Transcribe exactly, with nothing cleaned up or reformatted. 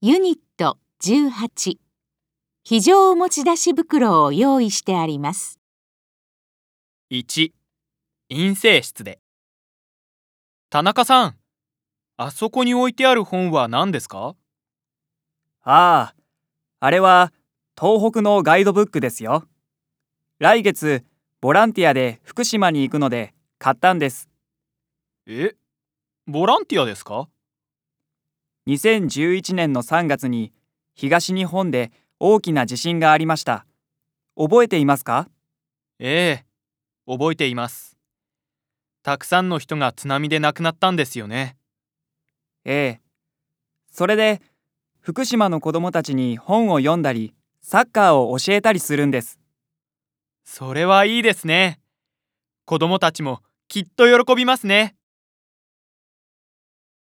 ユニットじゅうはち、非常持ち出し袋を用意してあります。 いち、陰性室で。田中さん、あそこに置いてある本は何ですか？ ああ、あれは東北のガイドブックですよ。来月、ボランティアで福島に行くので買ったんです。 え、ボランティアですか？ にせんじゅういちねんのさんがつに東日本で大きな地震がありました。覚えていますか？ ええ、覚えています。たくさんの人が津波で亡くなったんですよね。 ええ。それで、福島の子どもたちに本を読んだり、サッカーを教えたりするんです。 それはいいですね。子供たちもきっと喜びますね。